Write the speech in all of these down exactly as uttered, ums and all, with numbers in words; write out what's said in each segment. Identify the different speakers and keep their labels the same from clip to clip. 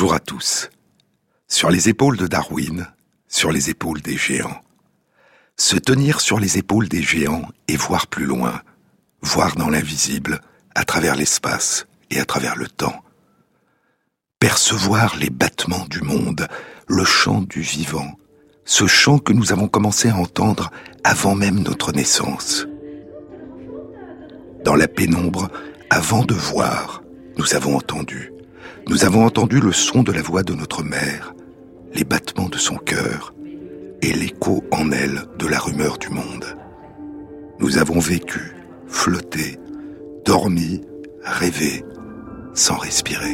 Speaker 1: Bonjour à tous. Sur les épaules de Darwin, sur les épaules des géants. Se tenir sur les épaules des géants et voir plus loin, voir dans l'invisible, à travers l'espace et à travers le temps. Percevoir les battements du monde, le chant du vivant, ce chant que nous avons commencé à entendre avant même notre naissance. Dans la pénombre, avant de voir, nous avons entendu. Nous avons entendu le son de la voix de notre mère, les battements de son cœur et l'écho en elle de la rumeur du monde. Nous avons vécu, flotté, dormi, rêvé, sans respirer.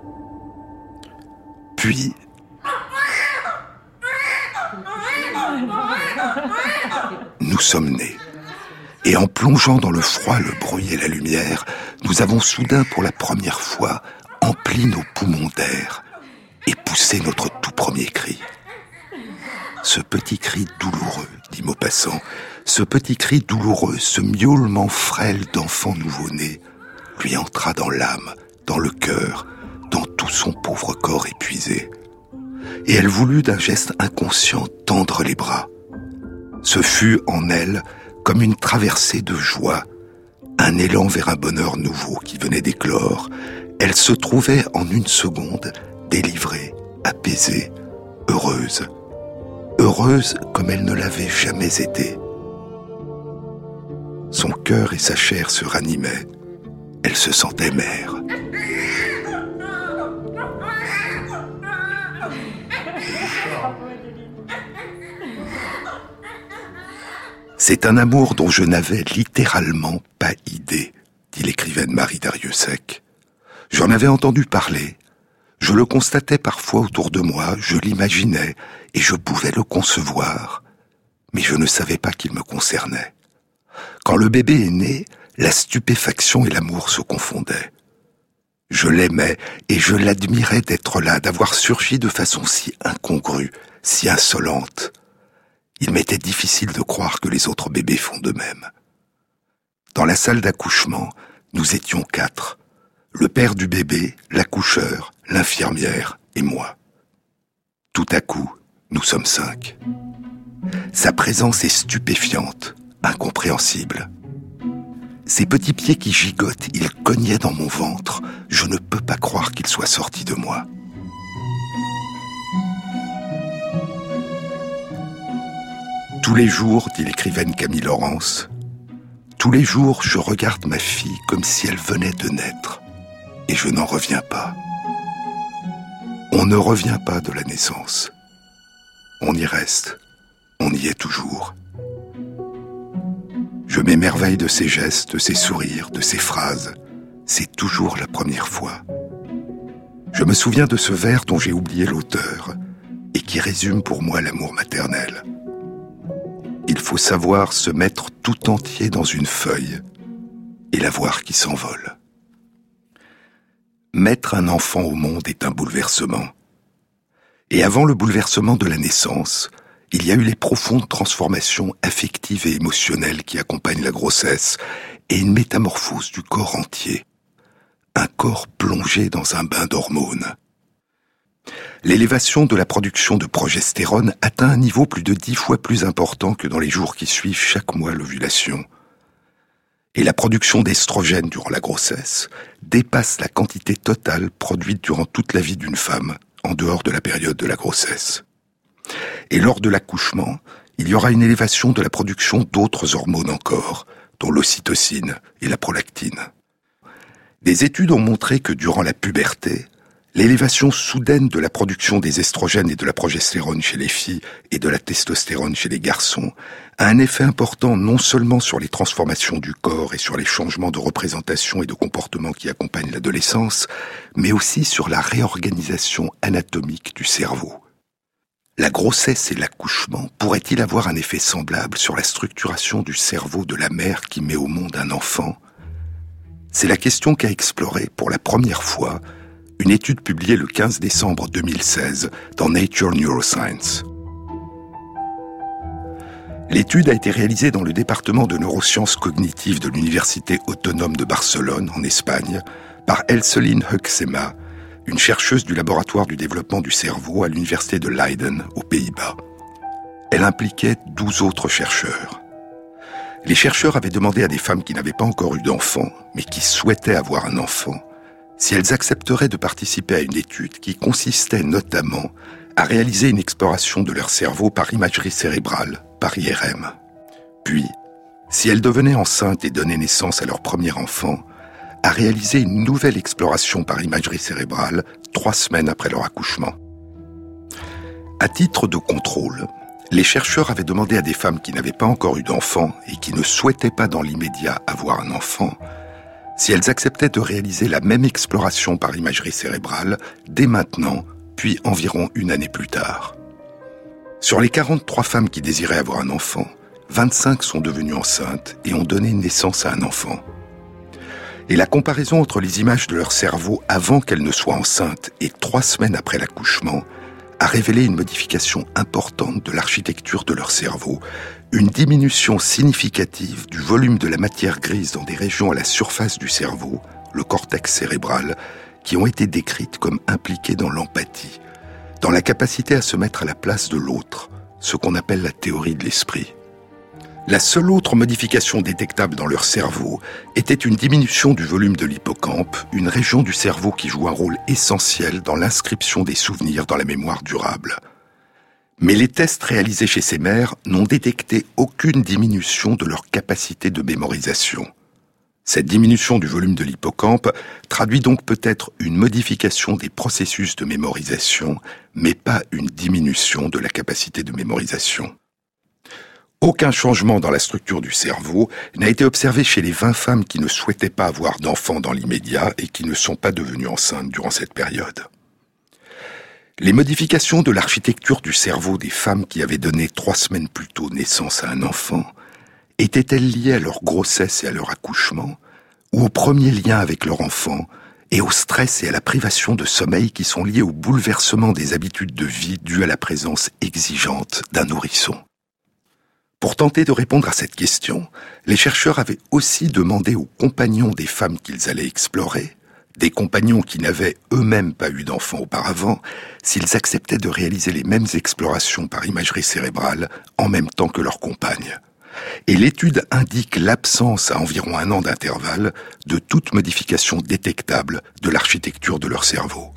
Speaker 1: Puis, nous sommes nés. Et en plongeant dans le froid, le bruit et la lumière, nous avons soudain pour la première fois empli nos poumons d'air et poussé notre tout premier cri. Ce petit cri douloureux, dit Maupassant, ce petit cri douloureux, ce miaulement frêle d'enfant nouveau-né, lui entra dans l'âme, dans le cœur, dans tout son pauvre corps épuisé. Et elle voulut d'un geste inconscient tendre les bras. Ce fut en elle comme une traversée de joie, un élan vers un bonheur nouveau qui venait d'éclore. Elle se trouvait en une seconde délivrée, apaisée, heureuse. Heureuse comme elle ne l'avait jamais été. Son cœur et sa chair se ranimaient. Elle se sentait mère. C'est un amour dont je n'avais littéralement pas idée, dit l'écrivaine Marie Darrieussecq. J'en avais entendu parler. Je le constatais parfois autour de moi, je l'imaginais et je pouvais le concevoir. Mais je ne savais pas qu'il me concernait. Quand le bébé est né, la stupéfaction et l'amour se confondaient. Je l'aimais et je l'admirais d'être là, d'avoir surgi de façon si incongrue, si insolente. Il m'était difficile de croire que les autres bébés font de même. Dans la salle d'accouchement, nous étions quatre. Le père du bébé, l'accoucheur, l'infirmière et moi. Tout à coup, nous sommes cinq. Sa présence est stupéfiante, incompréhensible. Ses petits pieds qui gigotent, ils cognaient dans mon ventre. Je ne peux pas croire qu'ils soient sortis de moi. Tous les jours, dit l'écrivaine Camille Laurence, tous les jours, je regarde ma fille comme si elle venait de naître. Et je n'en reviens pas. On ne revient pas de la naissance. On y reste. On y est toujours. Je m'émerveille de ses gestes, de ses sourires, de ses phrases. C'est toujours la première fois. Je me souviens de ce vers dont j'ai oublié l'auteur et qui résume pour moi l'amour maternel. Il faut savoir se mettre tout entier dans une feuille et la voir qui s'envole. Mettre un enfant au monde est un bouleversement. Et avant le bouleversement de la naissance, il y a eu les profondes transformations affectives et émotionnelles qui accompagnent la grossesse et une métamorphose du corps entier. Un corps plongé dans un bain d'hormones. L'élévation de la production de progestérone atteint un niveau plus de dix fois plus important que dans les jours qui suivent chaque mois l'ovulation. Et la production d'estrogène durant la grossesse dépasse la quantité totale produite durant toute la vie d'une femme, en dehors de la période de la grossesse. Et lors de l'accouchement, il y aura une élévation de la production d'autres hormones encore, dont l'ocytocine et la prolactine. Des études ont montré que durant la puberté, l'élévation soudaine de la production des estrogènes et de la progestérone chez les filles et de la testostérone chez les garçons a un effet important non seulement sur les transformations du corps et sur les changements de représentation et de comportement qui accompagnent l'adolescence, mais aussi sur la réorganisation anatomique du cerveau. La grossesse et l'accouchement pourraient-ils avoir un effet semblable sur la structuration du cerveau de la mère qui met au monde un enfant ? C'est la question qu'a explorée pour la première fois une étude publiée le quinze décembre deux mille seize dans Nature Neuroscience. L'étude a été réalisée dans le département de neurosciences cognitives de l'Université autonome de Barcelone, en Espagne, par Elceline Huxema, une chercheuse du laboratoire du développement du cerveau à l'université de Leiden, aux Pays-Bas. Elle impliquait douze autres chercheurs. Les chercheurs avaient demandé à des femmes qui n'avaient pas encore eu d'enfant, mais qui souhaitaient avoir un enfant, si elles accepteraient de participer à une étude qui consistait notamment à réaliser une exploration de leur cerveau par imagerie cérébrale, par I R M. Puis, si elles devenaient enceintes et donnaient naissance à leur premier enfant, à réaliser une nouvelle exploration par imagerie cérébrale trois semaines après leur accouchement. À titre de contrôle, les chercheurs avaient demandé à des femmes qui n'avaient pas encore eu d'enfant et qui ne souhaitaient pas dans l'immédiat avoir un enfant, si elles acceptaient de réaliser la même exploration par imagerie cérébrale dès maintenant, puis environ une année plus tard. Sur les quarante-trois femmes qui désiraient avoir un enfant, vingt-cinq sont devenues enceintes et ont donné naissance à un enfant. Et la comparaison entre les images de leur cerveau avant qu'elles ne soient enceintes et trois semaines après l'accouchement a révélé une modification importante de l'architecture de leur cerveau, une diminution significative du volume de la matière grise dans des régions à la surface du cerveau, le cortex cérébral, qui ont été décrites comme impliquées dans l'empathie, dans la capacité à se mettre à la place de l'autre, ce qu'on appelle la théorie de l'esprit. La seule autre modification détectable dans leur cerveau était une diminution du volume de l'hippocampe, une région du cerveau qui joue un rôle essentiel dans l'inscription des souvenirs dans la mémoire durable. Mais les tests réalisés chez ces mères n'ont détecté aucune diminution de leur capacité de mémorisation. Cette diminution du volume de l'hippocampe traduit donc peut-être une modification des processus de mémorisation, mais pas une diminution de la capacité de mémorisation. Aucun changement dans la structure du cerveau n'a été observé chez les vingt femmes qui ne souhaitaient pas avoir d'enfants dans l'immédiat et qui ne sont pas devenues enceintes durant cette période. Les modifications de l'architecture du cerveau des femmes qui avaient donné trois semaines plus tôt naissance à un enfant étaient-elles liées à leur grossesse et à leur accouchement, ou au premier lien avec leur enfant, et au stress et à la privation de sommeil qui sont liés au bouleversement des habitudes de vie dues à la présence exigeante d'un nourrisson? Pour tenter de répondre à cette question, les chercheurs avaient aussi demandé aux compagnons des femmes qu'ils allaient explorer, des compagnons qui n'avaient eux-mêmes pas eu d'enfants auparavant, s'ils acceptaient de réaliser les mêmes explorations par imagerie cérébrale en même temps que leurs compagnes. Et l'étude indique l'absence à environ un an d'intervalle de toute modification détectable de l'architecture de leur cerveau.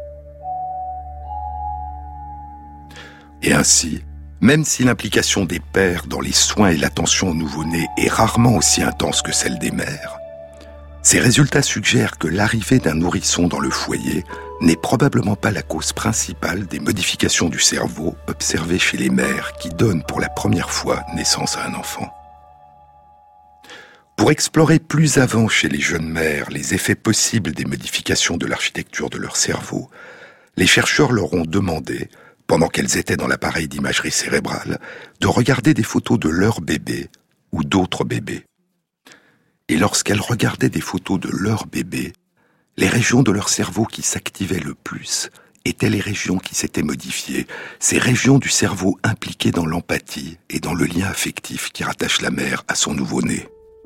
Speaker 1: Et ainsi, même si l'implication des pères dans les soins et l'attention au nouveau-né est rarement aussi intense que celle des mères, ces résultats suggèrent que l'arrivée d'un nourrisson dans le foyer n'est probablement pas la cause principale des modifications du cerveau observées chez les mères qui donnent pour la première fois naissance à un enfant. Pour explorer plus avant chez les jeunes mères les effets possibles des modifications de l'architecture de leur cerveau, les chercheurs leur ont demandé, pendant qu'elles étaient dans l'appareil d'imagerie cérébrale, de regarder des photos de leur bébé ou d'autres bébés. Et lorsqu'elles regardaient des photos de leur bébé, les régions de leur cerveau qui s'activaient le plus étaient les régions qui s'étaient modifiées, ces régions du cerveau impliquées dans l'empathie et dans le lien affectif qui rattache la mère à son nouveau-né.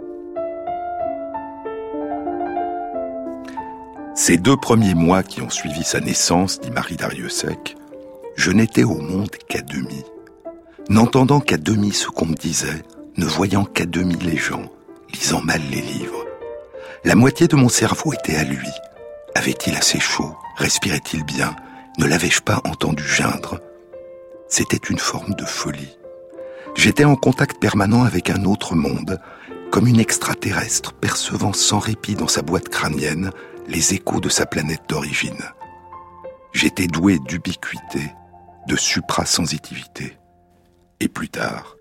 Speaker 1: Ces deux premiers mois qui ont suivi sa naissance, dit Marie Darrieussecq, je n'étais au monde qu'à demi, n'entendant qu'à demi ce qu'on me disait, ne voyant qu'à demi les gens, lisant mal les livres. La moitié de mon cerveau était à lui. Avait-il assez chaud? Respirait-il bien? Ne l'avais-je pas entendu geindre? C'était une forme de folie. J'étais en contact permanent avec un autre monde, comme une extraterrestre percevant sans répit dans sa boîte crânienne les échos de sa planète d'origine. J'étais doué d'ubiquité, de suprasensitivité. Et plus tard,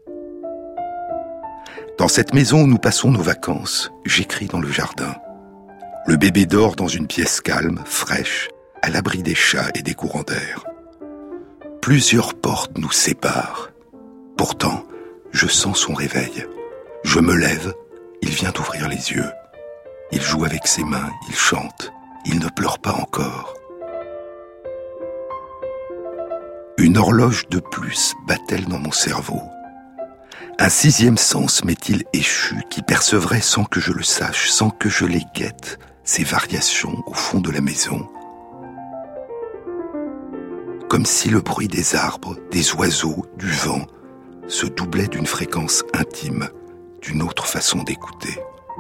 Speaker 1: dans cette maison où nous passons nos vacances, j'écris dans le jardin. Le bébé dort dans une pièce calme, fraîche, à l'abri des chats et des courants d'air. Plusieurs portes nous séparent. Pourtant, je sens son réveil. Je me lève, il vient d'ouvrir les yeux. Il joue avec ses mains, il chante, il ne pleure pas encore. Une horloge de plus bat-elle dans mon cerveau? Un sixième sens m'est-il échu qui percevrait sans que je le sache, sans que je les guette, ces variations au fond de la maison? comme si le bruit des arbres, des oiseaux, du vent se doublait d'une fréquence intime, d'une autre façon d'écouter.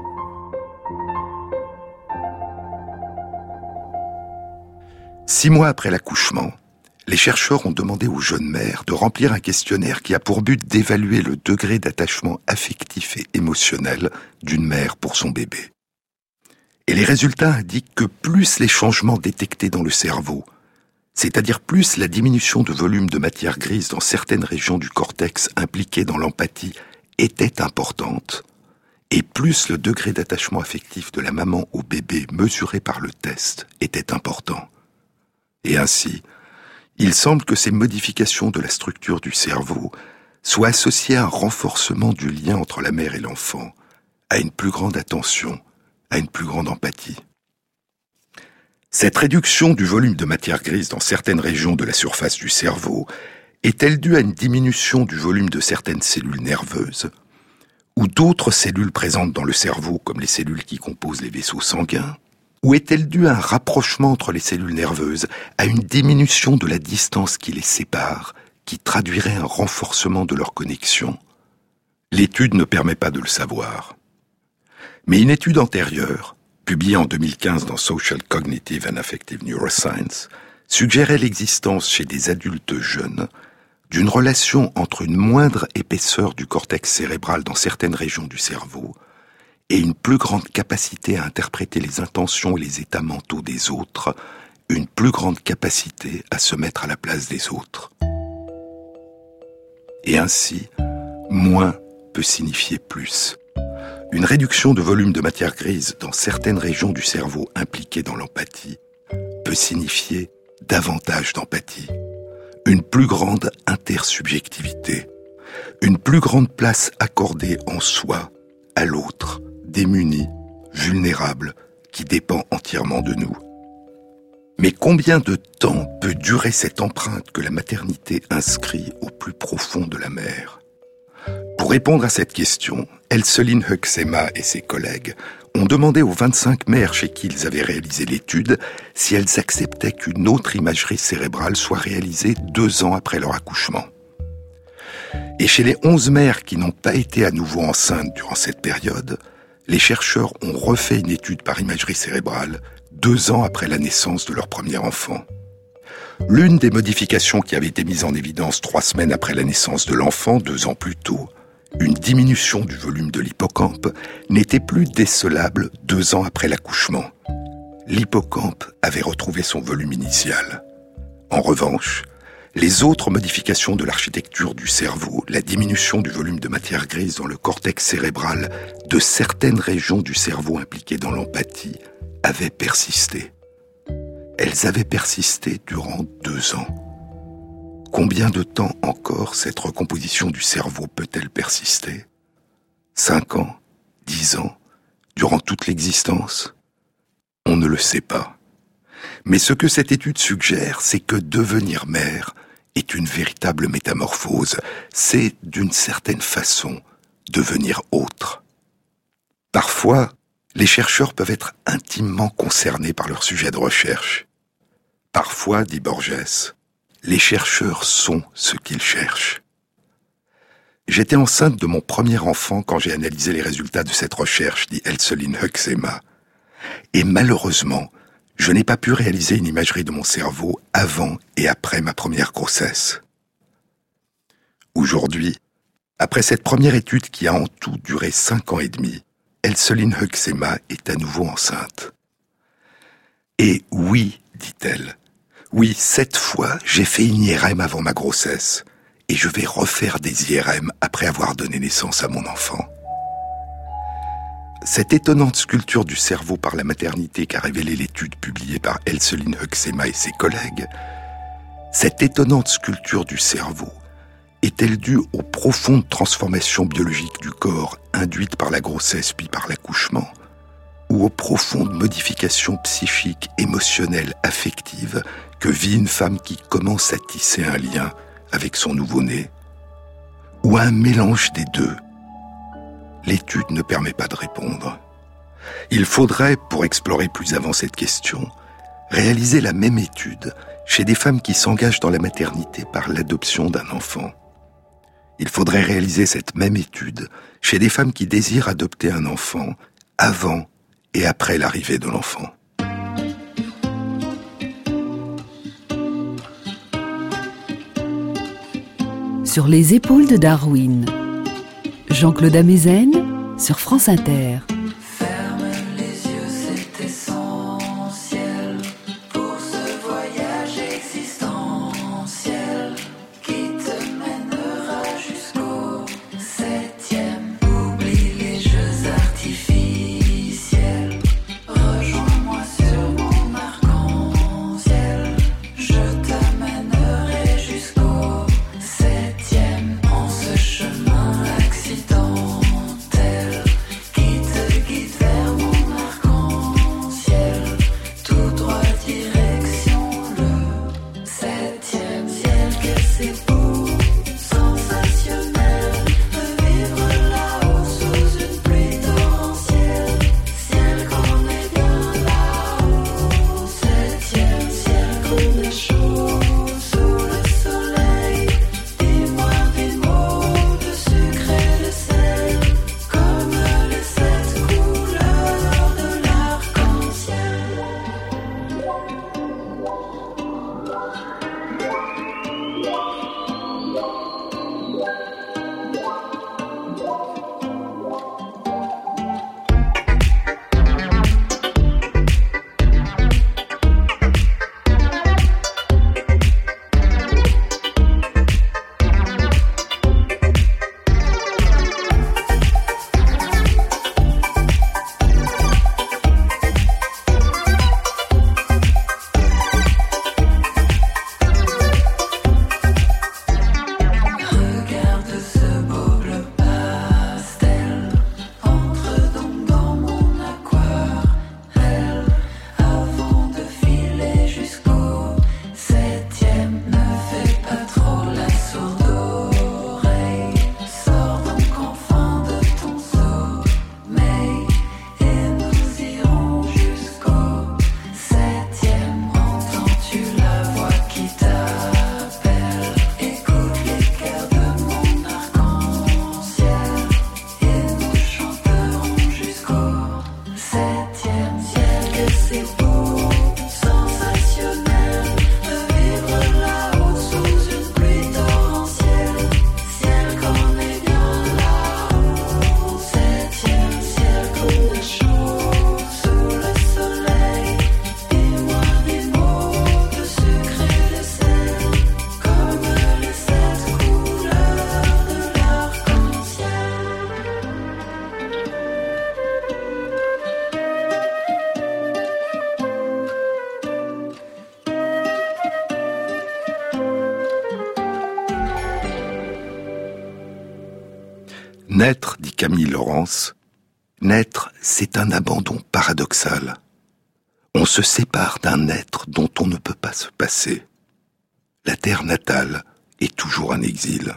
Speaker 1: Six mois après l'accouchement, les chercheurs ont demandé aux jeunes mères de remplir un questionnaire qui a pour but d'évaluer le degré d'attachement affectif et émotionnel d'une mère pour son bébé. Et les résultats indiquent que plus les changements détectés dans le cerveau, c'est-à-dire plus la diminution de volume de matière grise dans certaines régions du cortex impliquées dans l'empathie était importante, et plus le degré d'attachement affectif de la maman au bébé mesuré par le test était important. Et ainsi, il semble que ces modifications de la structure du cerveau soient associées à un renforcement du lien entre la mère et l'enfant, à une plus grande attention, à une plus grande empathie. Cette réduction du volume de matière grise dans certaines régions de la surface du cerveau est-elle due à une diminution du volume de certaines cellules nerveuses, ou d'autres cellules présentes dans le cerveau comme les cellules qui composent les vaisseaux sanguins? Ou est-elle due à un rapprochement entre les cellules nerveuses, à une diminution de la distance qui les sépare, qui traduirait un renforcement de leur connexion? L'étude ne permet pas de le savoir. Mais une étude antérieure, publiée en deux mille quinze dans Social Cognitive and Affective Neuroscience, suggérait l'existence chez des adultes jeunes d'une relation entre une moindre épaisseur du cortex cérébral dans certaines régions du cerveau et une plus grande capacité à interpréter les intentions et les états mentaux des autres, une plus grande capacité à se mettre à la place des autres. Et ainsi, moins peut signifier plus. Une réduction de volume de matière grise dans certaines régions du cerveau impliquées dans l'empathie peut signifier davantage d'empathie, une plus grande intersubjectivité, une plus grande place accordée en soi à l'autre, démuni, vulnérable, qui dépend entièrement de nous. Mais combien de temps peut durer cette empreinte que la maternité inscrit au plus profond de la mère? Pour répondre à cette question, Elseline Huxema et ses collègues ont demandé aux vingt-cinq mères chez qui ils avaient réalisé l'étude si elles acceptaient qu'une autre imagerie cérébrale soit réalisée deux ans après leur accouchement. Et chez les onze mères qui n'ont pas été à nouveau enceintes durant cette période, les chercheurs ont refait une étude par imagerie cérébrale deux ans après la naissance de leur premier enfant. L'une des modifications qui avait été mise en évidence trois semaines après la naissance de l'enfant, deux ans plus tôt, une diminution du volume de l'hippocampe, n'était plus décelable deux ans après l'accouchement. L'hippocampe avait retrouvé son volume initial. En revanche, les autres modifications de l'architecture du cerveau, la diminution du volume de matière grise dans le cortex cérébral de certaines régions du cerveau impliquées dans l'empathie, avaient persisté. Elles avaient persisté durant deux ans. Combien de temps encore cette recomposition du cerveau peut-elle persister? Cinq ans? Dix ans? Durant toute l'existence? On ne le sait pas. Mais ce que cette étude suggère, c'est que devenir mère est une véritable métamorphose. C'est, d'une certaine façon, devenir autre. Parfois, les chercheurs peuvent être intimement concernés par leur sujet de recherche. Parfois, dit Borges, les chercheurs sont ce qu'ils cherchent. J'étais enceinte de mon premier enfant quand j'ai analysé les résultats de cette recherche, dit Elseline Huxema. Et malheureusement, je n'ai pas pu réaliser une imagerie de mon cerveau avant et après ma première grossesse. Aujourd'hui, après cette première étude qui a en tout duré cinq ans et demi, Elseline Huxema est à nouveau enceinte. Et oui, dit-elle, oui, cette fois, j'ai fait une I R M avant ma grossesse, et je vais refaire des I R M après avoir donné naissance à mon enfant. Cette étonnante sculpture du cerveau par la maternité qu'a révélée l'étude publiée par Elseline Huxema et ses collègues, cette étonnante sculpture du cerveau est-elle due aux profondes transformations biologiques du corps induites par la grossesse puis par l'accouchement, ou aux profondes modifications psychiques, émotionnelles, affectives que vit une femme qui commence à tisser un lien avec son nouveau-né, ou à un mélange des deux? L'étude ne permet pas de répondre. Il faudrait, pour explorer plus avant cette question, réaliser la même étude chez des femmes qui s'engagent dans la maternité par l'adoption d'un enfant. Il faudrait réaliser cette même étude chez des femmes qui désirent adopter un enfant avant et après l'arrivée de l'enfant.
Speaker 2: Sur les épaules de Darwin, Jean-Claude Amezen sur France Inter.
Speaker 1: Naître, dit Camille Laurence, naître, c'est un abandon paradoxal. On se sépare d'un être dont on ne peut pas se passer. La terre natale est toujours un exil.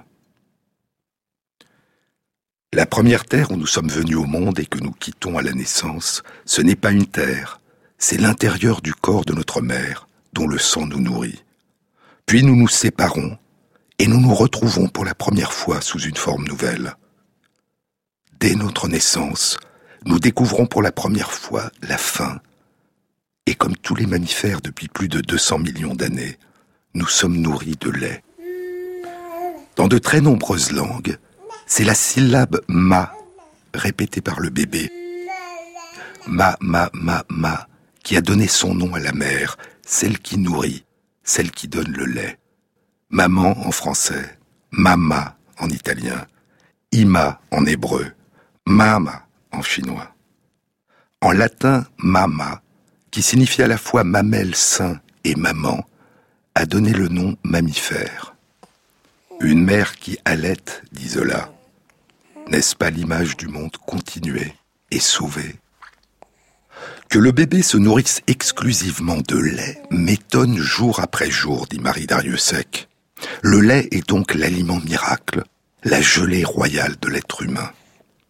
Speaker 1: La première terre où nous sommes venus au monde et que nous quittons à la naissance, ce n'est pas une terre, c'est l'intérieur du corps de notre mère, dont le sang nous nourrit. Puis nous nous séparons, et nous nous retrouvons pour la première fois sous une forme nouvelle. Dès notre naissance, nous découvrons pour la première fois la faim. Et comme tous les mammifères depuis plus de deux cents millions d'années, nous sommes nourris de lait. Dans de très nombreuses langues, c'est la syllabe « ma » répétée par le bébé. « Ma, ma, ma, ma » qui a donné son nom à la mère, celle qui nourrit, celle qui donne le lait. Maman en français, mama en italien, ima en hébreu, mama en chinois. En latin, mama, qui signifie à la fois mamelle sein et maman, a donné le nom mammifère. Une mère qui allaite, dit Zola. N'est-ce pas l'image du monde continué et sauvé ? Que le bébé se nourrisse exclusivement de lait m'étonne jour après jour, dit Marie Dariussec. Le lait est donc l'aliment miracle, la gelée royale de l'être humain.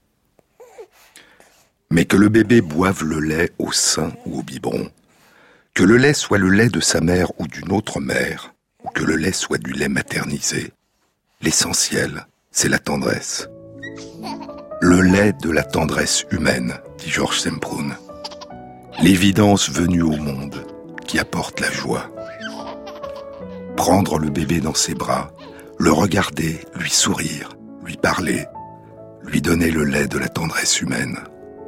Speaker 1: Mais que le bébé boive le lait au sein ou au biberon, Que le lait soit le lait de sa mère ou d'une autre mère, ou que le lait soit du lait maternisé, l'essentiel, c'est la tendresse. Le lait de la tendresse humaine, dit Georges Semprún. L'évidence venue au monde qui apporte la joie. Prendre le bébé dans ses bras, le regarder, lui sourire, lui parler, lui donner le lait de la tendresse humaine.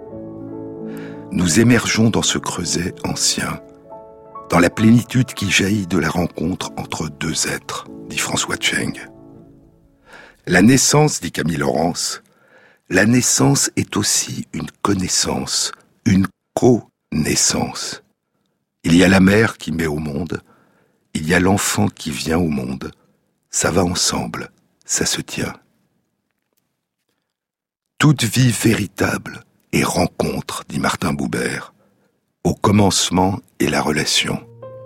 Speaker 1: Nous émergeons dans ce creuset ancien, dans la plénitude qui jaillit de la rencontre entre deux êtres, dit François Tcheng. La naissance, dit Camille Laurence, la naissance est aussi une connaissance, une co-naissance. Il y a la mère qui met au monde, il y a l'enfant qui vient au monde. Ça va ensemble, ça se tient. Toute vie véritable est rencontre, dit Martin Buber. Au commencement est la relation.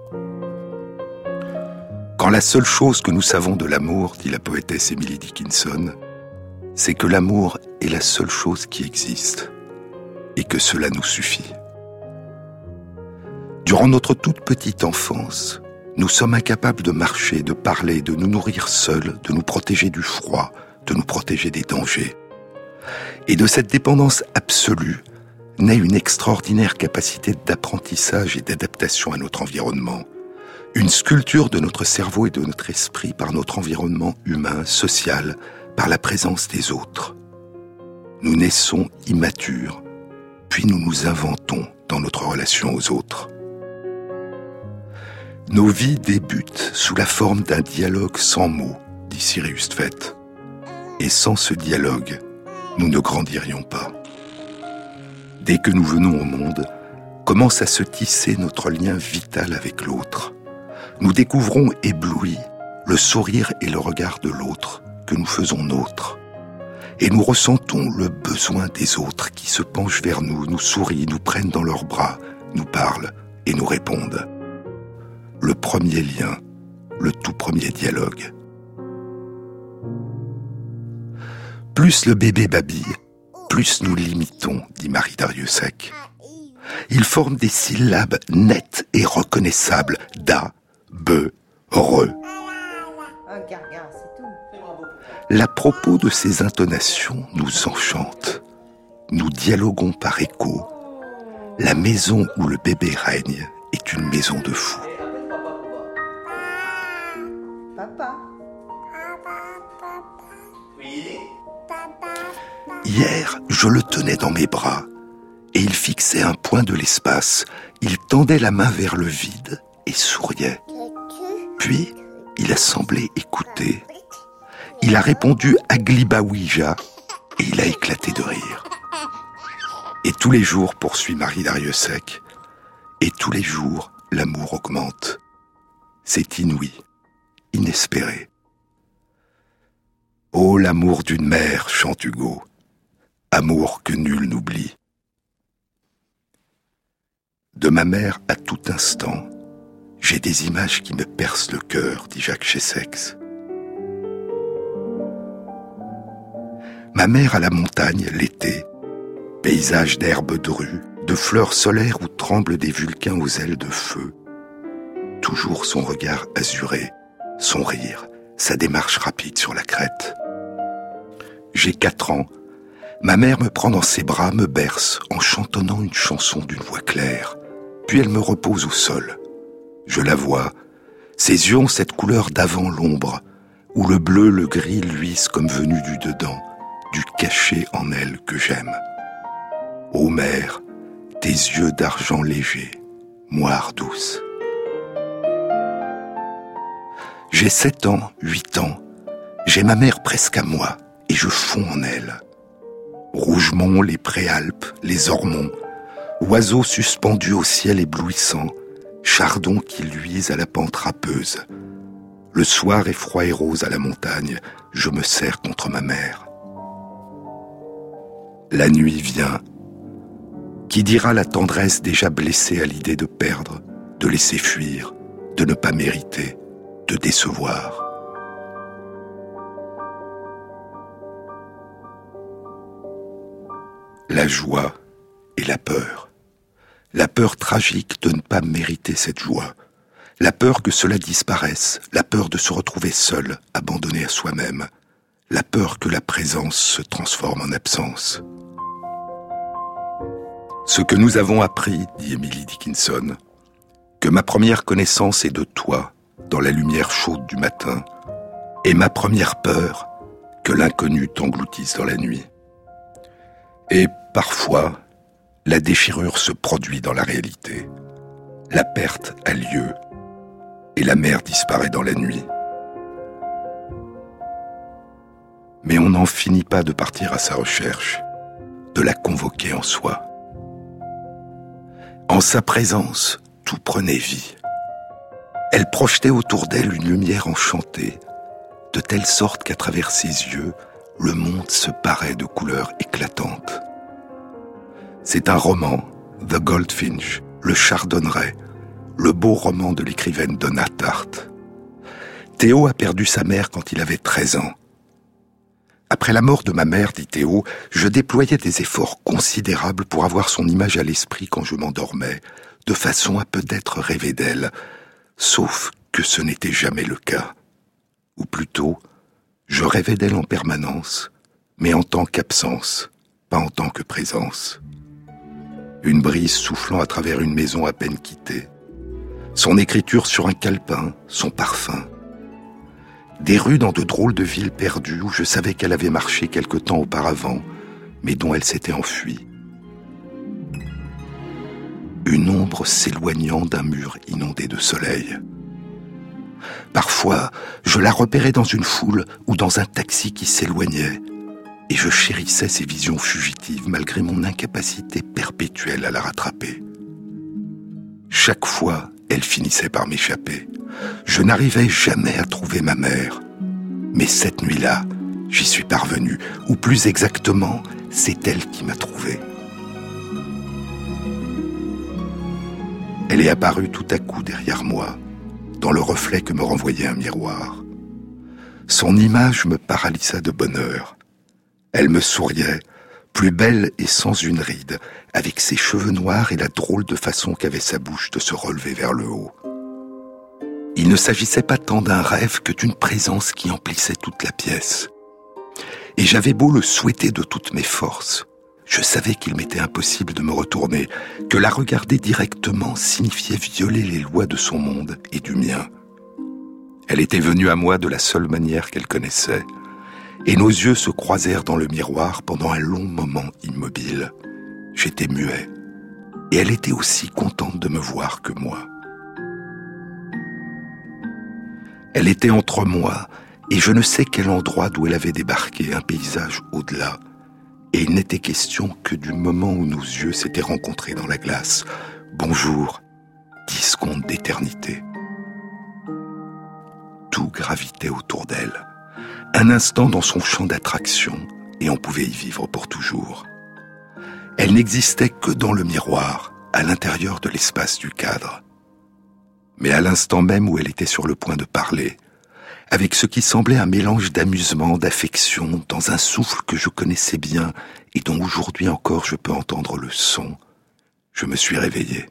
Speaker 1: Quand la seule chose que nous savons de l'amour, dit la poétesse Emily Dickinson, c'est que l'amour est la seule chose qui existe et que cela nous suffit. Durant notre toute petite enfance, nous sommes incapables de marcher, de parler, de nous nourrir seuls, de nous protéger du froid, de nous protéger des dangers. Et de cette dépendance absolue naît une extraordinaire capacité d'apprentissage et d'adaptation à notre environnement, une sculpture de notre cerveau et de notre esprit par notre environnement humain, social, par la présence des autres. Nous naissons immatures, puis nous nous inventons dans notre relation aux autres. Nos vies débutent sous la forme d'un dialogue sans mots, dit Sirius Tvet. Et sans ce dialogue, nous ne grandirions pas. Dès que nous venons au monde, commence à se tisser notre lien vital avec l'autre. Nous découvrons éblouis le sourire et le regard de l'autre que nous faisons nôtre. Et nous ressentons le besoin des autres qui se penchent vers nous, nous sourient, nous prennent dans leurs bras, nous parlent et nous répondent. Le premier lien, le tout premier dialogue. Plus le bébé babille, plus nous l'imitons, dit Marie Dariussec. Il forme des syllabes nettes et reconnaissables, da, be, re. La propos de ces intonations nous enchante. Nous dialoguons par écho. La maison où le bébé règne est une maison de fous.
Speaker 3: Papa.
Speaker 1: Hier, je le tenais dans mes bras et il fixait un point de l'espace. Il tendait la main vers le vide et souriait. Puis, il a semblé écouter. Il a répondu Agliba-Ouija et il a éclaté de rire. Et tous les jours, poursuit Marie Dariussec, et tous les jours, l'amour augmente. C'est inouï, inespéré. Oh, l'amour d'une mère, chante Hugo, amour que nul n'oublie. De ma mère à tout instant, j'ai des images qui me percent le cœur, dit Jacques Chessex. Ma mère à la montagne, l'été, paysage d'herbes drues, de fleurs solaires où tremblent des vulcains aux ailes de feu. Toujours son regard azuré, son rire, sa démarche rapide sur la crête. J'ai quatre ans. Ma mère me prend dans ses bras, me berce, en chantonnant une chanson d'une voix claire. Puis elle me repose au sol. Je la vois. Ses yeux ont cette couleur d'avant l'ombre, où le bleu, le gris luisent comme venu du dedans, du cachet en elle que j'aime. Ô mère, tes yeux d'argent léger, moire douce. J'ai sept ans, huit ans, j'ai ma mère presque à moi, et je fonds en elle. Rougemont, les préalpes, les ormonts, oiseaux suspendus au ciel éblouissant, chardons qui luisent à la pente râpeuse. Le soir est froid et rose à la montagne, je me serre contre ma mère. La nuit vient. Qui dira la tendresse déjà blessée à l'idée de perdre, de laisser fuir, de ne pas mériter, de décevoir. La joie et la peur, La peur tragique de ne pas mériter cette joie. La peur que cela disparaisse, la peur de se retrouver seul, abandonné à soi-même. La peur que la présence se transforme en absence. Ce que nous avons appris, dit Emily Dickinson, que ma première connaissance est de toi, dans la lumière chaude du matin, et ma première peur, que l'inconnu t'engloutisse dans la nuit. Et parfois, la déchirure se produit dans la réalité. La perte a lieu, et la mer disparaît dans la nuit. Mais on n'en finit pas de partir à sa recherche, de la convoquer en soi. En sa présence, tout prenait vie. Elle projetait autour d'elle une lumière enchantée, de telle sorte qu'à travers ses yeux, le monde se parait de couleurs éclatantes. C'est un roman, The Goldfinch, le chardonneret, le beau roman de l'écrivaine Donna Tartt. Théo a perdu sa mère quand il avait treize ans. Après la mort de ma mère, dit Théo, je déployais des efforts considérables pour avoir son image à l'esprit quand je m'endormais, de façon à peut-être rêver d'elle, sauf que ce n'était jamais le cas. Ou plutôt, je rêvais d'elle en permanence, mais en tant qu'absence, pas en tant que présence. Une brise soufflant à travers une maison à peine quittée, son écriture sur un calepin, son parfum. Des rues dans de drôles de villes perdues où je savais qu'elle avait marché quelque temps auparavant, mais dont elle s'était enfuie. Une ombre s'éloignant d'un mur inondé de soleil. Parfois, je la repérais dans une foule ou dans un taxi qui s'éloignait, et je chérissais ces visions fugitives malgré mon incapacité perpétuelle à la rattraper. Chaque fois, elle finissait par m'échapper. Je n'arrivais jamais à trouver ma mère. Mais cette nuit-là, j'y suis parvenu, ou plus exactement, c'est elle qui m'a trouvé. Elle est apparue tout à coup derrière moi, dans le reflet que me renvoyait un miroir. Son image me paralysa de bonheur. Elle me souriait, plus belle et sans une ride, avec ses cheveux noirs et la drôle de façon qu'avait sa bouche de se relever vers le haut. Il ne s'agissait pas tant d'un rêve que d'une présence qui emplissait toute la pièce. Et j'avais beau le souhaiter de toutes mes forces, je savais qu'il m'était impossible de me retourner, que la regarder directement signifiait violer les lois de son monde et du mien. Elle était venue à moi de la seule manière qu'elle connaissait, et nos yeux se croisèrent dans le miroir pendant un long moment immobile. J'étais muet, et elle était aussi contente de me voir que moi. Elle était entre moi et je ne sais quel endroit d'où elle avait débarqué, un paysage au-delà. Et il n'était question que du moment où nos yeux s'étaient rencontrés dans la glace. Bonjour, dix secondes d'éternité. Tout gravitait autour d'elle. Un instant dans son champ d'attraction et on pouvait y vivre pour toujours. Elle n'existait que dans le miroir, à l'intérieur de l'espace du cadre. Mais à l'instant même où elle était sur le point de parler, avec ce qui semblait un mélange d'amusement, d'affection, dans un souffle que je connaissais bien et dont aujourd'hui encore je peux entendre le son, je me suis réveillé.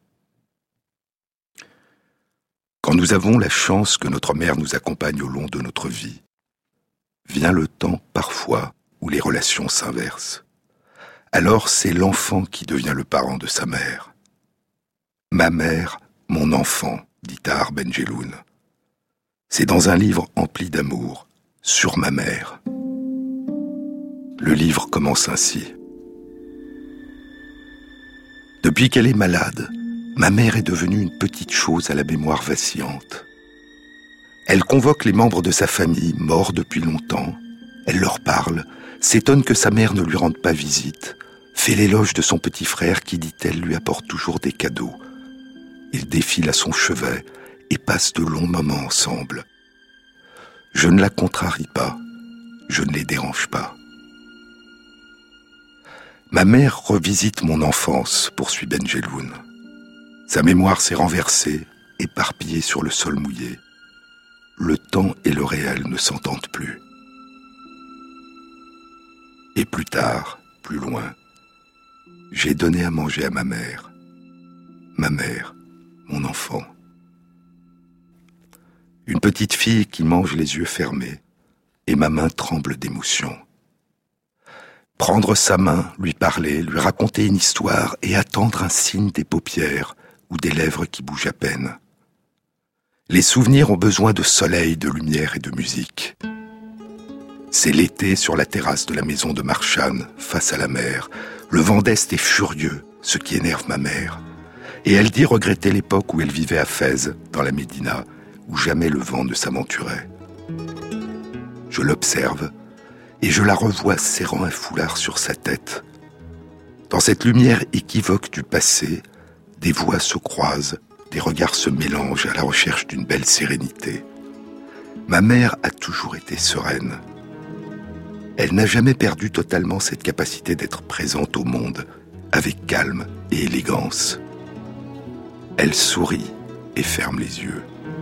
Speaker 1: Quand nous avons la chance que notre mère nous accompagne au long de notre vie, vient le temps parfois où les relations s'inversent. Alors c'est l'enfant qui devient le parent de sa mère. Ma mère, mon enfant, dit Tahar Ben Jelloun. C'est dans un livre empli d'amour, sur ma mère. Le livre commence ainsi. Depuis qu'elle est malade, ma mère est devenue une petite chose à la mémoire vacillante. Elle convoque les membres de sa famille, morts depuis longtemps. Elle leur parle, s'étonne que sa mère ne lui rende pas visite, fait l'éloge de son petit frère qui, dit-elle, lui apporte toujours des cadeaux. Ils défilent à son chevet et passent de longs moments ensemble. Je ne la contrarie pas, je ne les dérange pas. Ma mère revisite mon enfance, poursuit Ben Jelloun. Sa mémoire s'est renversée, éparpillée sur le sol mouillé. Le temps et le réel ne s'entendent plus. Et plus tard, plus loin, j'ai donné à manger à ma mère. ma mère, mon enfant. Une petite fille qui mange les yeux fermés, et ma main tremble d'émotion. Prendre sa main, lui parler, lui raconter une histoire et attendre un signe des paupières ou des lèvres qui bougent à peine. Les souvenirs ont besoin de soleil, de lumière et de musique. C'est l'été sur la terrasse de la maison de Marchane, face à la mer. Le vent d'Est est furieux, ce qui énerve ma mère. Et elle dit regretter l'époque où elle vivait à Fès, dans la Médina, où jamais le vent ne s'aventurait. Je l'observe, et je la revois serrant un foulard sur sa tête. Dans cette lumière équivoque du passé, des voix se croisent, des regards se mélangent à la recherche d'une belle sérénité. Ma mère a toujours été sereine. Elle n'a jamais perdu totalement cette capacité d'être présente au monde, avec calme et élégance. Elle sourit et ferme les yeux.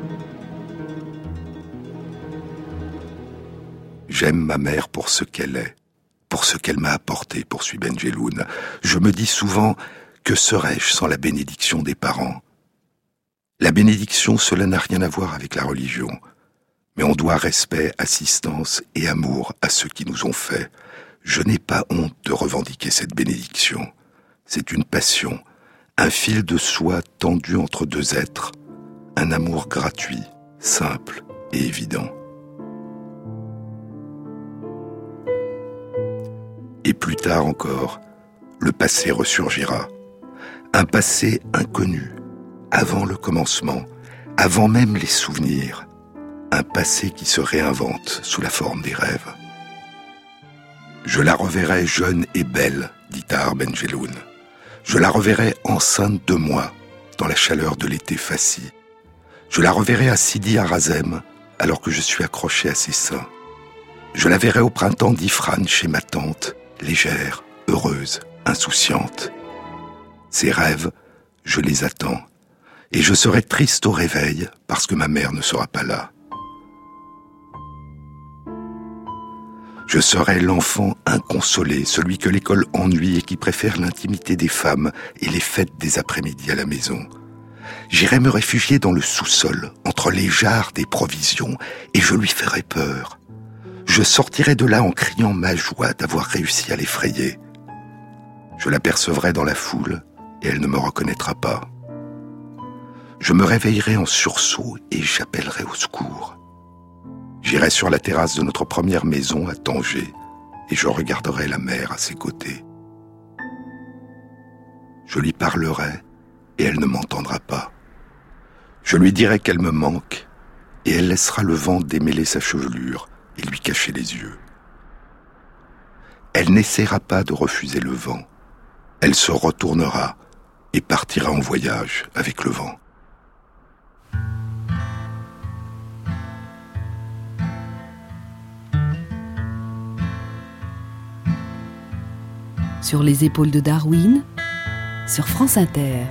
Speaker 1: J'aime ma mère pour ce qu'elle est, pour ce qu'elle m'a apporté, poursuit Benjeloun. Je me dis souvent, que serais-je sans la bénédiction des parents ? La bénédiction, cela n'a rien à voir avec la religion, mais on doit respect, assistance et amour à ceux qui nous ont fait. Je n'ai pas honte de revendiquer cette bénédiction. C'est une passion, un fil de soie tendu entre deux êtres, un amour gratuit, simple et évident. Et plus tard encore, le passé ressurgira. Un passé inconnu, avant le commencement, avant même les souvenirs. Un passé qui se réinvente sous la forme des rêves. Je la reverrai jeune et belle, dit Tahar Benjeloun. Je la reverrai enceinte de moi, dans la chaleur de l'été fasci. Je la reverrai à Sidi Arazem, alors que je suis accroché à ses seins. Je la verrai au printemps d'Ifrane chez ma tante, légère, heureuse, insouciante. Ces rêves, je les attends, et je serai triste au réveil parce que ma mère ne sera pas là. Je serai l'enfant inconsolé, celui que l'école ennuie et qui préfère l'intimité des femmes et les fêtes des après-midi à la maison. J'irai me réfugier dans le sous-sol, entre les jarres des provisions, et je lui ferai peur. Je sortirai de là en criant ma joie d'avoir réussi à l'effrayer. Je l'apercevrai dans la foule, et elle ne me reconnaîtra pas. Je me réveillerai en sursaut et j'appellerai au secours. J'irai sur la terrasse de notre première maison à Tanger et je regarderai la mer à ses côtés. Je lui parlerai et elle ne m'entendra pas. Je lui dirai qu'elle me manque et elle laissera le vent démêler sa chevelure et lui cacher les yeux. Elle n'essaiera pas de refuser le vent. Elle se retournera et partira en voyage avec le vent.
Speaker 2: Sur les épaules de Darwin, sur France Inter.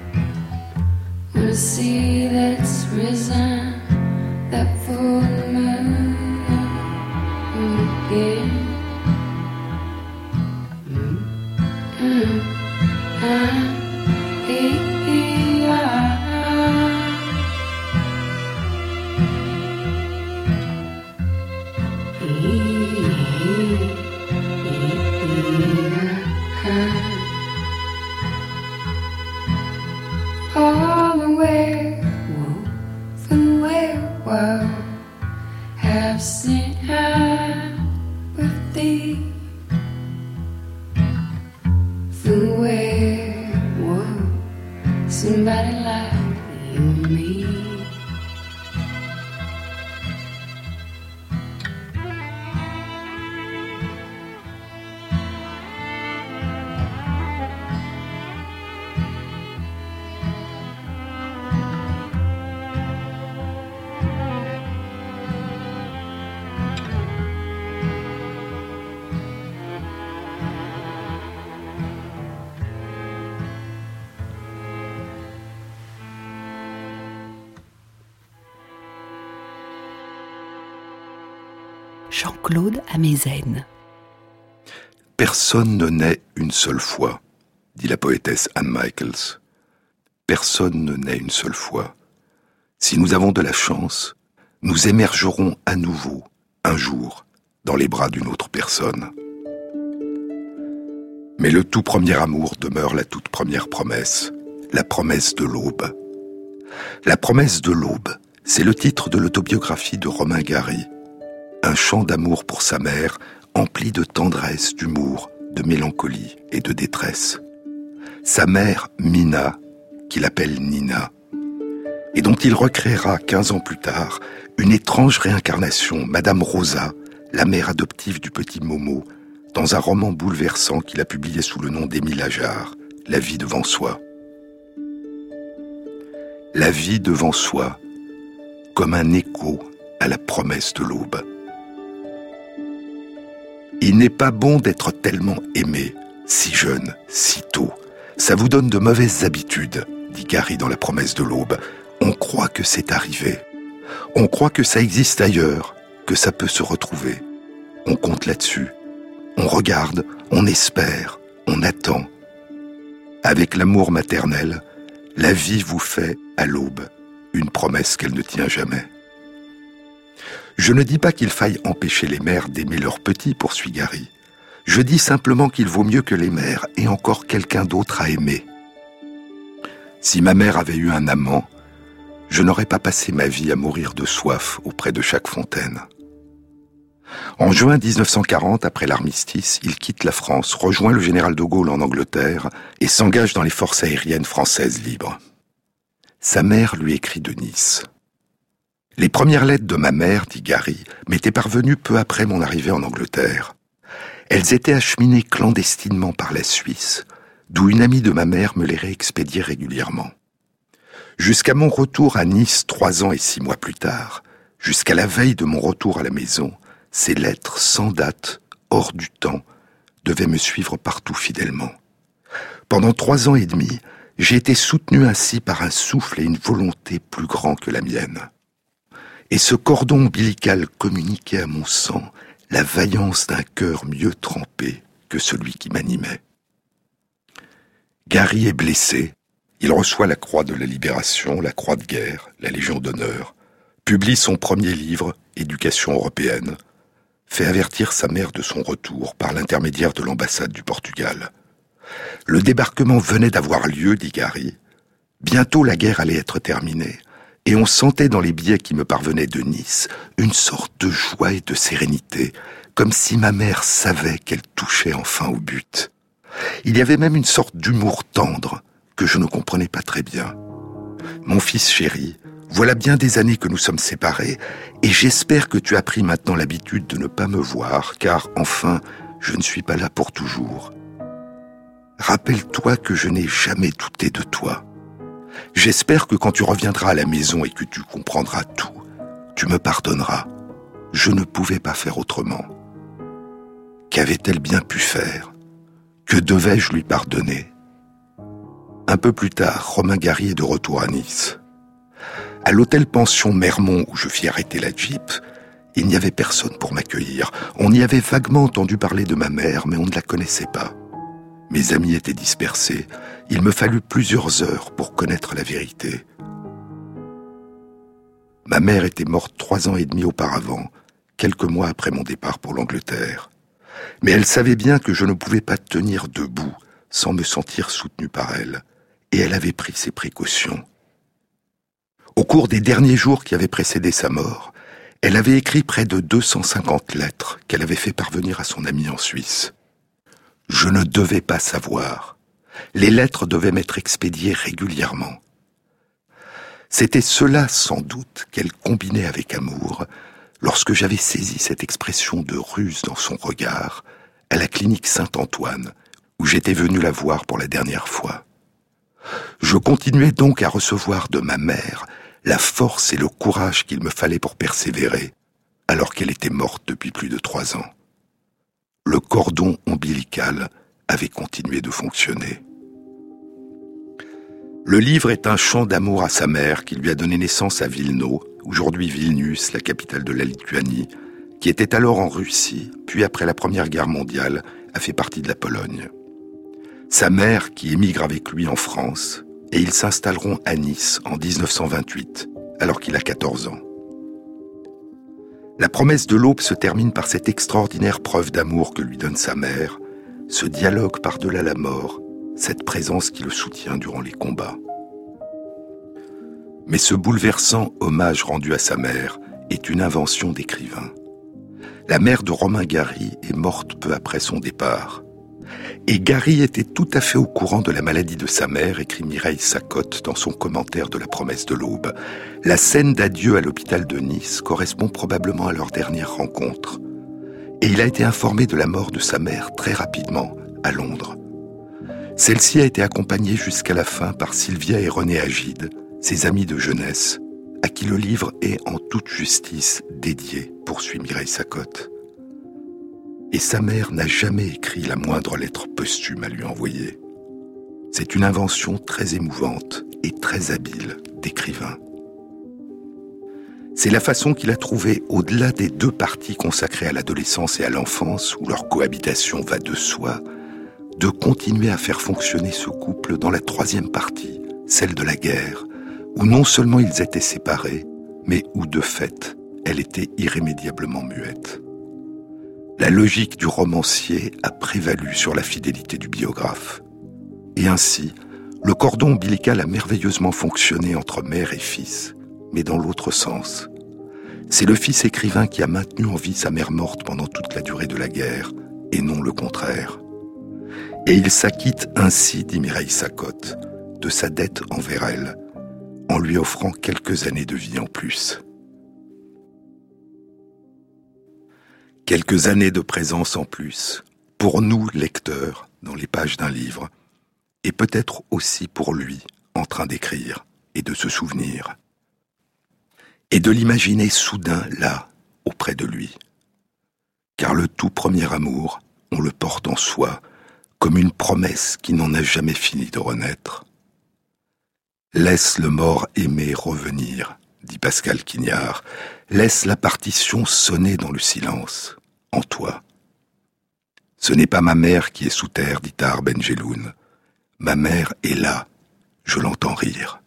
Speaker 3: See that it's risen, that full moon. will have seen her with thee. The way, whoa, somebody like you and me.
Speaker 2: Jean-Claude Amezen.
Speaker 1: Personne ne naît une seule fois, dit la poétesse Anne Michaels. Personne ne naît une seule fois. Si nous avons de la chance, nous émergerons à nouveau, un jour, dans les bras d'une autre personne. Mais le tout premier amour demeure la toute première promesse, la promesse de l'aube. La promesse de l'aube, c'est le titre de l'autobiographie de Romain Gary. Un chant d'amour pour sa mère, empli de tendresse, d'humour, de mélancolie et de détresse. Sa mère, Mina, qu'il appelle Nina, et dont il recréera, quinze ans plus tard, une étrange réincarnation, Madame Rosa, la mère adoptive du petit Momo, dans un roman bouleversant qu'il a publié sous le nom d'Émile Ajar, La vie devant soi. La vie devant soi, comme un écho à la promesse de l'aube. Il n'est pas bon d'être tellement aimé, si jeune, si tôt. Ça vous donne de mauvaises habitudes, dit Gary dans La promesse de l'aube. On croit que c'est arrivé. On croit que ça existe ailleurs, que ça peut se retrouver. On compte là-dessus. On regarde, on espère, on attend. Avec l'amour maternel, la vie vous fait, à l'aube, une promesse qu'elle ne tient jamais. Je ne dis pas qu'il faille empêcher les mères d'aimer leurs petits, poursuit Gary. Je dis simplement qu'il vaut mieux que les mères aient encore quelqu'un d'autre à aimer. Si ma mère avait eu un amant, je n'aurais pas passé ma vie à mourir de soif auprès de chaque fontaine. En juin dix-neuf cent quarante, après l'armistice, il quitte la France, rejoint le général de Gaulle en Angleterre et s'engage dans les forces aériennes françaises libres. Sa mère lui écrit de Nice. Les premières lettres de ma mère, dit Gary, m'étaient parvenues peu après mon arrivée en Angleterre. Elles étaient acheminées clandestinement par la Suisse, d'où une amie de ma mère me les réexpédiait régulièrement. Jusqu'à mon retour à Nice trois ans et six mois plus tard, jusqu'à la veille de mon retour à la maison, ces lettres sans date, hors du temps, devaient me suivre partout fidèlement. Pendant trois ans et demi, j'ai été soutenu ainsi par un souffle et une volonté plus grands que la mienne. Et ce cordon ombilical communiquait à mon sang la vaillance d'un cœur mieux trempé que celui qui m'animait. Gary est blessé, il reçoit la croix de la Libération, la croix de guerre, la Légion d'honneur, publie son premier livre, Éducation européenne, fait avertir sa mère de son retour par l'intermédiaire de l'ambassade du Portugal. Le débarquement venait d'avoir lieu, dit Gary. Bientôt la guerre allait être terminée. Et on sentait dans les billets qui me parvenaient de Nice une sorte de joie et de sérénité, comme si ma mère savait qu'elle touchait enfin au but. Il y avait même une sorte d'humour tendre que je ne comprenais pas très bien. Mon fils chéri, voilà bien des années que nous sommes séparés, et j'espère que tu as pris maintenant l'habitude de ne pas me voir, car enfin, je ne suis pas là pour toujours. Rappelle-toi que je n'ai jamais douté de toi. J'espère que quand tu reviendras à la maison et que tu comprendras tout, tu me pardonneras. Je ne pouvais pas faire autrement. Qu'avait-elle bien pu faire? Que devais-je lui pardonner? Un peu plus tard, Romain Gary est de retour à Nice. À l'hôtel-pension Mermont où je fis arrêter la Jeep, il n'y avait personne pour m'accueillir. On y avait vaguement entendu parler de ma mère, mais on ne la connaissait pas. Mes amis étaient dispersés. Il me fallut plusieurs heures pour connaître la vérité. Ma mère était morte trois ans et demi auparavant, quelques mois après mon départ pour l'Angleterre. Mais elle savait bien que je ne pouvais pas tenir debout sans me sentir soutenu par elle, et elle avait pris ses précautions. Au cours des derniers jours qui avaient précédé sa mort, elle avait écrit près de deux cent cinquante lettres qu'elle avait fait parvenir à son ami en Suisse. Je ne devais pas savoir. Les lettres devaient m'être expédiées régulièrement. C'était cela, sans doute, qu'elle combinait avec amour, lorsque j'avais saisi cette expression de ruse dans son regard, à la clinique Saint-Antoine, où j'étais venu la voir pour la dernière fois. Je continuais donc à recevoir de ma mère la force et le courage qu'il me fallait pour persévérer, alors qu'elle était morte depuis plus de trois ans. Le cordon ombilical avait continué de fonctionner. Le livre est un chant d'amour à sa mère qui lui a donné naissance à Vilno, aujourd'hui Vilnius, la capitale de la Lituanie, qui était alors en Russie, puis après la Première Guerre mondiale, a fait partie de la Pologne. Sa mère qui émigre avec lui en France, et ils s'installeront à Nice en dix-neuf cent vingt-huit, alors qu'il a quatorze ans. La promesse de l'aube se termine par cette extraordinaire preuve d'amour que lui donne sa mère, ce dialogue par-delà la mort, cette présence qui le soutient durant les combats. Mais ce bouleversant hommage rendu à sa mère est une invention d'écrivain. La mère de Romain Gary est morte peu après son départ. Et Gary était tout à fait au courant de la maladie de sa mère, écrit Mireille Sacotte dans son commentaire de La promesse de l'aube. La scène d'adieu à l'hôpital de Nice correspond probablement à leur dernière rencontre. Et il a été informé de la mort de sa mère très rapidement, à Londres. Celle-ci a été accompagnée jusqu'à la fin par Sylvia et René Agide, ses amis de jeunesse, à qui le livre est en toute justice dédié, poursuit Mireille Sacotte. Et sa mère n'a jamais écrit la moindre lettre posthume à lui envoyer. C'est une invention très émouvante et très habile d'écrivain. C'est la façon qu'il a trouvée, au-delà des deux parties consacrées à l'adolescence et à l'enfance, où leur cohabitation va de soi, de continuer à faire fonctionner ce couple dans la troisième partie, celle de la guerre, où non seulement ils étaient séparés, mais où, de fait, elle était irrémédiablement muette. La logique du romancier a prévalu sur la fidélité du biographe. Et ainsi, le cordon ombilical a merveilleusement fonctionné entre mère et fils, mais dans l'autre sens. C'est le fils écrivain qui a maintenu en vie sa mère morte pendant toute la durée de la guerre, et non le contraire. Et il s'acquitte ainsi, dit Mireille Sacotte, de sa dette envers elle, en lui offrant quelques années de vie en plus. Quelques années de présence en plus, pour nous, lecteurs, dans les pages d'un livre, et peut-être aussi pour lui, en train d'écrire et de se souvenir. Et de l'imaginer soudain là, auprès de lui. Car le tout premier amour, on le porte en soi, comme une promesse qui n'en a jamais fini de renaître. Laisse le mort aimé revenir, dit Pascal Quignard. Laisse la partition sonner dans le silence, en toi. Ce n'est pas ma mère qui est sous terre, dit Tahar Ben-Jelloun. Ma mère est là, je l'entends rire.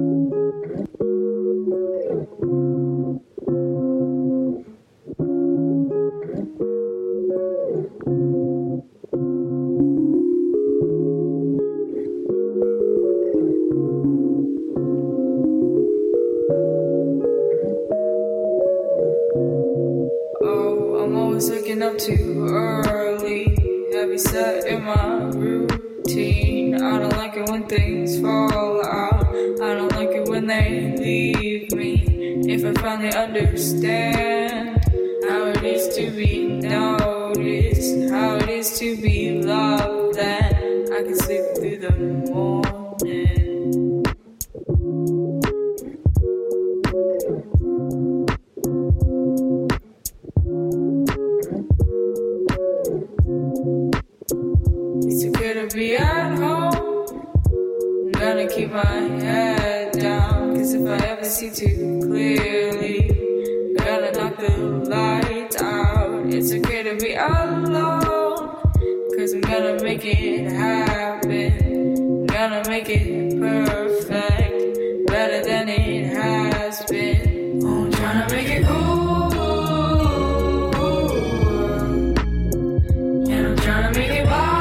Speaker 3: Waking up too early, heavy set in my routine. I don't like it when things fall out. I don't like it when they leave me. If I finally understand how it is to be noticed, how it is to be loved, then I can sleep through the morning. Be at home, I'm gonna keep my head down, cause if I ever see too clearly, I'm gonna knock the light out. It's okay to be alone, cause I'm gonna make it happen. I'm gonna make it perfect, better than it has been. Oh, I'm trying to make it cool, and I'm trying to make it wild.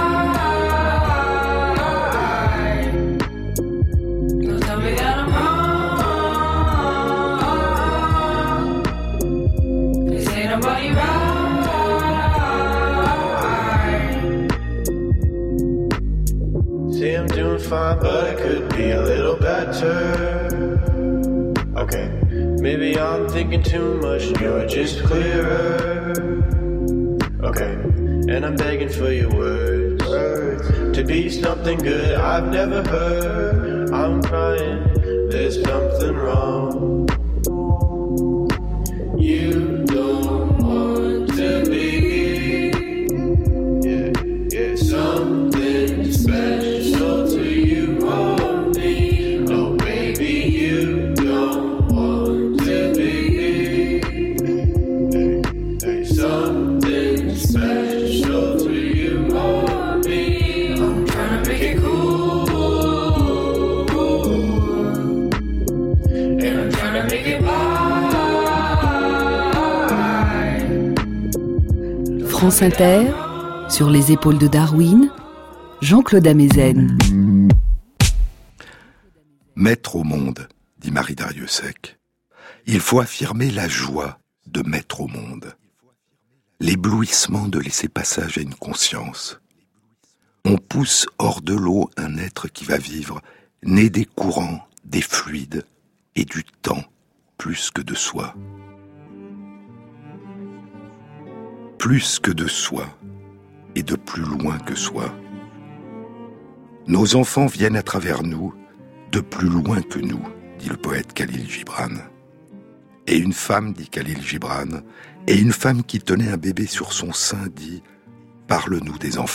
Speaker 3: Tell me that I'm wrong,
Speaker 4: could be a little better. Okay, maybe I'm thinking too much, you're just clearer. Okay, and I'm begging for your words, words to be something good I've never heard. I'm crying, there's something wrong. You don't want to be, yeah, yeah, something special to you or me. Oh baby, you don't want to be, hey, hey, something special to you or me. I'm trying to make it cool, and I'm trying to make it mine.
Speaker 2: France Inter, sur les épaules de Darwin, Jean-Claude Amezen.
Speaker 1: Mettre au monde, dit Marie Dariussec. Il faut affirmer la joie de mettre au monde, l'éblouissement de laisser passage à une conscience. On pousse hors de l'eau un être qui va vivre, né des courants, des fluides et du temps plus que de soi. Plus que de soi et de plus loin que soi. Nos enfants viennent à travers nous de plus loin que nous, dit le poète Khalil Gibran. Et une femme, dit Khalil Gibran, et une femme qui tenait un bébé sur son sein dit « Parle-nous des enfants ».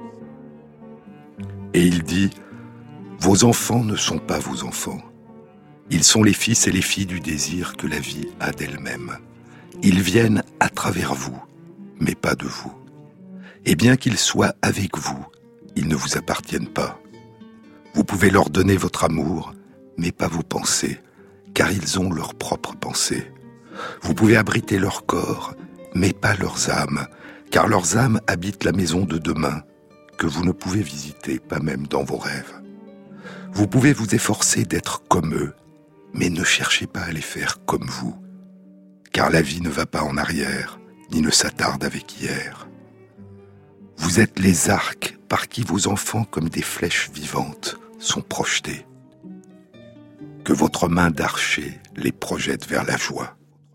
Speaker 1: Et il dit « Vos enfants ne sont pas vos enfants. Ils sont les fils et les filles du désir que la vie a d'elle-même. Ils viennent à travers vous, mais pas de vous. Et bien qu'ils soient avec vous, ils ne vous appartiennent pas. Vous pouvez leur donner votre amour, mais pas vos pensées, car ils ont leurs propres pensées. Vous pouvez abriter leur corps, mais pas leurs âmes, car leurs âmes habitent la maison de demain, que vous ne pouvez visiter, pas même dans vos rêves. Vous pouvez vous efforcer d'être comme eux, mais ne cherchez pas à les faire comme vous, car la vie ne va pas en arrière, ni ne s'attarde avec hier. Vous êtes les arcs par qui vos enfants, comme des flèches vivantes, sont projetés. Que votre main d'archer les projette vers la joie.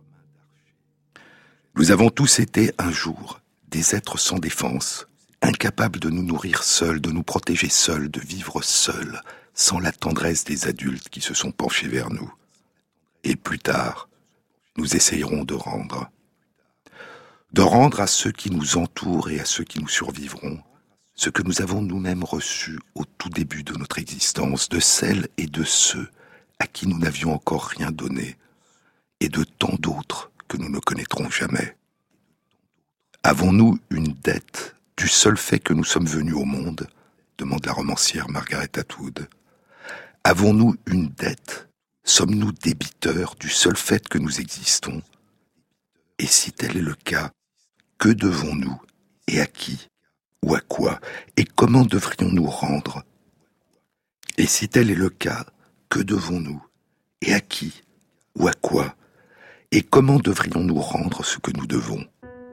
Speaker 1: Nous avons tous été un jour des êtres sans défense, incapables de nous nourrir seuls, de nous protéger seuls, de vivre seuls, sans la tendresse des adultes qui se sont penchés vers nous. Et plus tard, nous essayerons de rendre. De rendre à ceux qui nous entourent et à ceux qui nous survivront ce que nous avons nous-mêmes reçu au tout début de notre existence, de celles et de ceux à qui nous n'avions encore rien donné, et de tant d'autres que nous ne connaîtrons jamais. Avons-nous une dette du seul fait que nous sommes venus au monde ? Demande la romancière Margaret Atwood. Avons-nous une dette ? Sommes-nous débiteurs du seul fait que nous existons ? Et si tel est le cas, que devons-nous et à qui ou à quoi et comment devrions-nous rendre ? Et si tel est le cas, que devons-nous et à qui ou à quoi et comment devrions-nous rendre ce que nous devons ?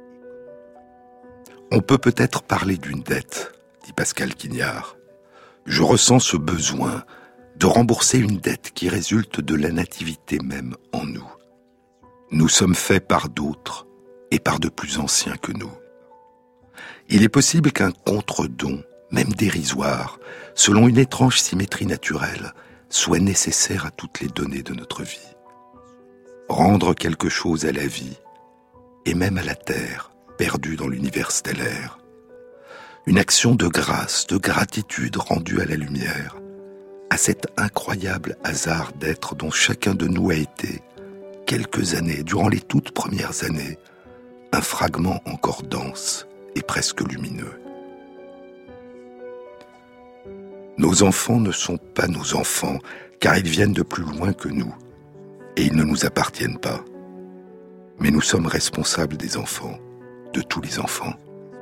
Speaker 1: On peut peut-être parler d'une dette, dit Pascal Quignard. Je ressens ce besoin de rembourser une dette qui résulte de la nativité même en nous. Nous sommes faits par d'autres et par de plus anciens que nous. Il est possible qu'un contre-don, même dérisoire, selon une étrange symétrie naturelle, soit nécessaire à toutes les données de notre vie. Rendre quelque chose à la vie, et même à la Terre, perdue dans l'univers stellaire. Une action de grâce, de gratitude rendue à la lumière, à cet incroyable hasard d'être dont chacun de nous a été, quelques années, durant les toutes premières années, un fragment encore dense et presque lumineux. Nos enfants ne sont pas nos enfants, car ils viennent de plus loin que nous, et ils ne nous appartiennent pas. Mais nous sommes responsables des enfants, de tous les enfants.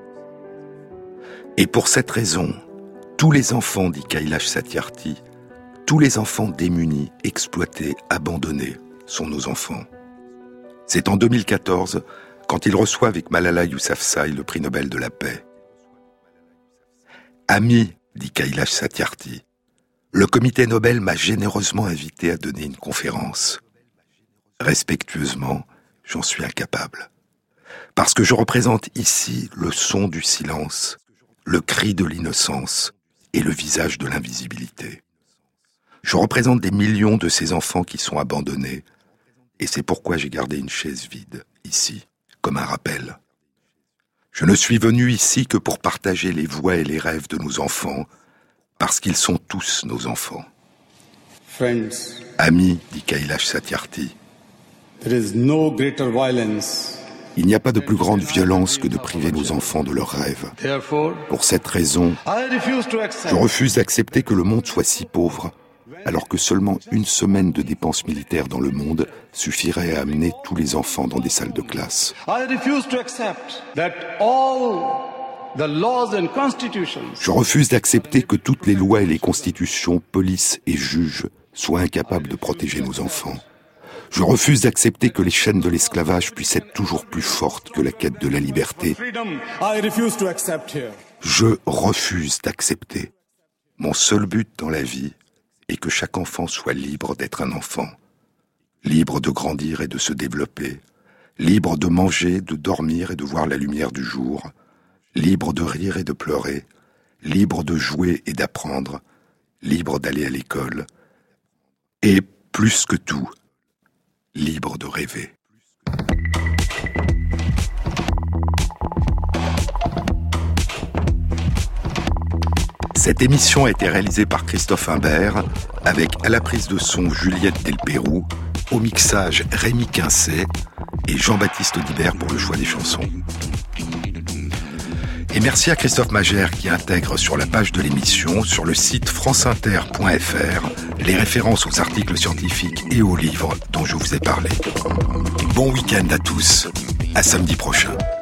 Speaker 1: Et pour cette raison, tous les enfants, dit Kailash Satyarthi, tous les enfants démunis, exploités, abandonnés, sont nos enfants. C'est en deux mille quatorze, quand il reçoit avec Malala Yousafzai le prix Nobel de la paix. Amis, dit Kailash Satyarthi, Le comité Nobel m'a généreusement invité à donner une conférence. Respectueusement, j'en suis incapable. Parce que je représente ici le son du silence, le cri de l'innocence et le visage de l'invisibilité. Je représente des millions de ces enfants qui sont abandonnés, et c'est pourquoi j'ai gardé une chaise vide, ici, comme un rappel. Je ne suis venu ici que pour partager les voix et les rêves de nos enfants, parce qu'ils sont tous nos enfants.
Speaker 5: Friends,
Speaker 1: Amis, dit Kailash Satyarthi,
Speaker 5: there is no greater violence.
Speaker 1: Il n'y a pas de plus grande violence que de priver nos enfants de leurs rêves.
Speaker 5: Therefore,
Speaker 1: Pour cette raison,
Speaker 5: I refuse to
Speaker 1: je
Speaker 5: accept
Speaker 1: refuse d'accepter que le monde soit si pauvre, alors que seulement une semaine de dépenses militaires dans le monde suffirait à amener tous les enfants dans des salles de classe.
Speaker 5: I refuse to accept that all the laws and constitutions
Speaker 1: Je refuse d'accepter que toutes les lois et les constitutions, polices et juges soient incapables de protéger nos enfants. Je refuse d'accepter que les chaînes de l'esclavage puissent être toujours plus fortes que la quête de la liberté.
Speaker 5: freedom I refuse to accept here.
Speaker 1: Je refuse d'accepter. Mon seul but dans la vie est que chaque enfant soit libre d'être un enfant, libre de grandir et de se développer, libre de manger, de dormir et de voir la lumière du jour, libre de rire et de pleurer, libre de jouer et d'apprendre, libre d'aller à l'école, et plus que tout, libre de rêver. Cette émission a été réalisée par Christophe Imbert, avec à la prise de son Juliette Delpérou, au mixage Rémi Quincet et Jean-Baptiste Audibert pour le choix des chansons. Et merci à Christophe Magère qui intègre sur la page de l'émission, sur le site franceinter point f r, les références aux articles scientifiques et aux livres dont je vous ai parlé. Bon week-end à tous, à samedi prochain.